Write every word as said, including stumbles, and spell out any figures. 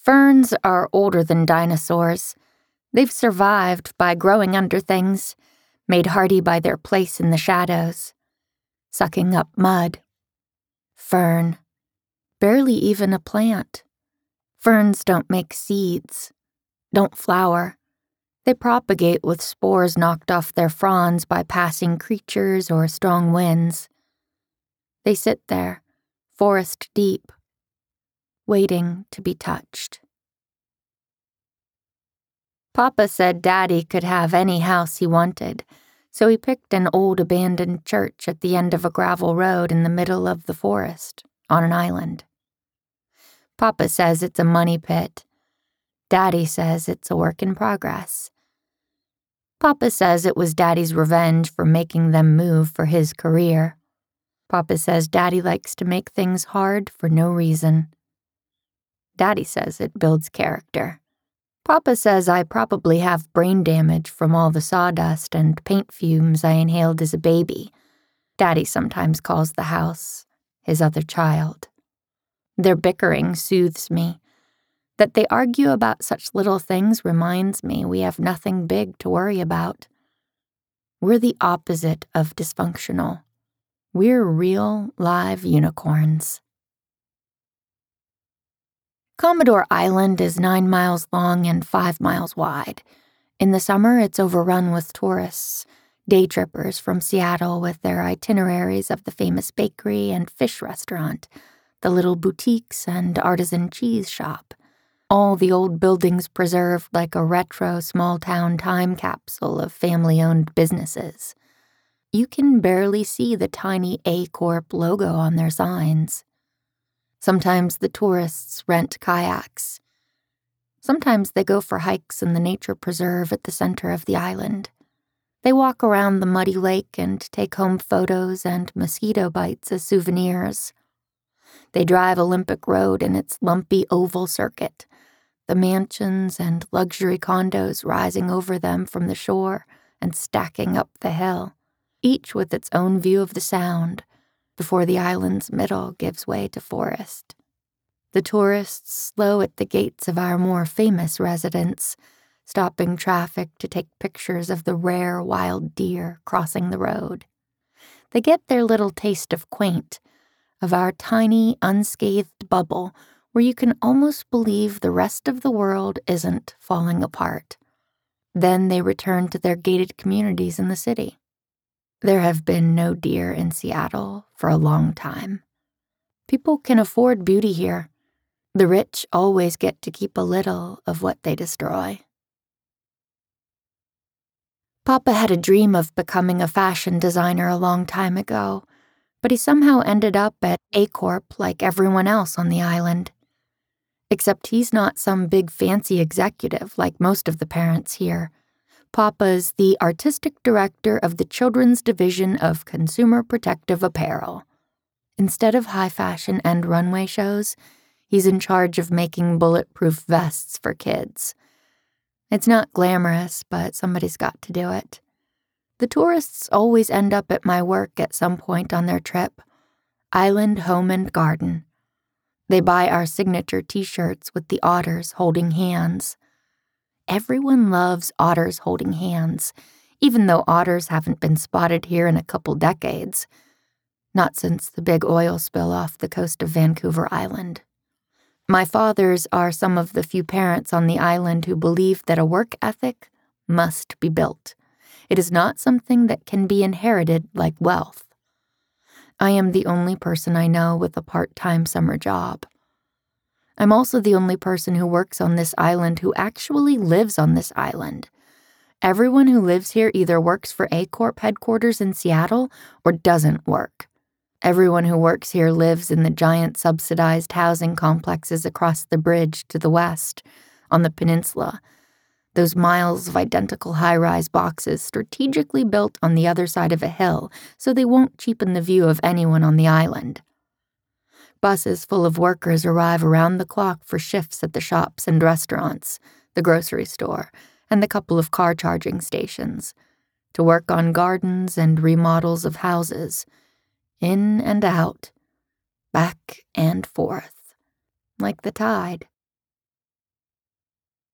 Ferns are older than dinosaurs. They've survived by growing under things, made hardy by their place in the shadows, sucking up mud. Fern. Barely even a plant. Ferns don't make seeds, don't flower. They propagate with spores knocked off their fronds by passing creatures or strong winds. They sit there, forest deep, waiting to be touched. Papa said Daddy could have any house he wanted, so he picked an old abandoned church at the end of a gravel road in the middle of the forest, on an island. Papa says it's a money pit. Daddy says it's a work in progress. Papa says it was Daddy's revenge for making them move for his career. Papa says Daddy likes to make things hard for no reason. Daddy says it builds character. Papa says I probably have brain damage from all the sawdust and paint fumes I inhaled as a baby. Daddy sometimes calls the house his other child. Their bickering soothes me. That they argue about such little things reminds me we have nothing big to worry about. We're the opposite of dysfunctional. We're real, live unicorns. Commodore Island is nine miles long and five miles wide. In the summer, it's overrun with tourists, day trippers from Seattle with their itineraries of the famous bakery and fish restaurant, the little boutiques and artisan cheese shop. All the old buildings preserved like a retro small-town time capsule of family-owned businesses. You can barely see the tiny A Corp logo on their signs. Sometimes the tourists rent kayaks. Sometimes they go for hikes in the nature preserve at the center of the island. They walk around the muddy lake and take home photos and mosquito bites as souvenirs. They drive Olympic Road in its lumpy oval circuit, the mansions and luxury condos rising over them from the shore and stacking up the hill, each with its own view of the sound, before the island's middle gives way to forest. The tourists slow at the gates of our more famous residence, stopping traffic to take pictures of the rare wild deer crossing the road. They get their little taste of quaint, of our tiny, unscathed bubble where you can almost believe the rest of the world isn't falling apart. Then they return to their gated communities in the city. There have been no deer in Seattle for a long time. People can afford beauty here. The rich always get to keep a little of what they destroy. Papa had a dream of becoming a fashion designer a long time ago, but he somehow ended up at A Corp like everyone else on the island. Except he's not some big fancy executive like most of the parents here. Papa's the artistic director of the children's division of Consumer Protective Apparel. Instead of high fashion and runway shows, he's in charge of making bulletproof vests for kids. It's not glamorous, but somebody's got to do it. The tourists always end up at my work at some point on their trip. Island, Home, and Garden. They buy our signature t-shirts with the otters holding hands. Everyone loves otters holding hands, even though otters haven't been spotted here in a couple decades. Not since the big oil spill off the coast of Vancouver Island. My fathers are some of the few parents on the island who believe that a work ethic must be built. It is not something that can be inherited like wealth. I am the only person I know with a part-time summer job. I'm also the only person who works on this island who actually lives on this island. Everyone who lives here either works for A Corp headquarters in Seattle or doesn't work. Everyone who works here lives in the giant subsidized housing complexes across the bridge to the west, on the peninsula. Those miles of identical high-rise boxes strategically built on the other side of a hill so they won't cheapen the view of anyone on the island. Buses full of workers arrive around the clock for shifts at the shops and restaurants, the grocery store, and the couple of car charging stations, to work on gardens and remodels of houses, in and out, back and forth, like the tide.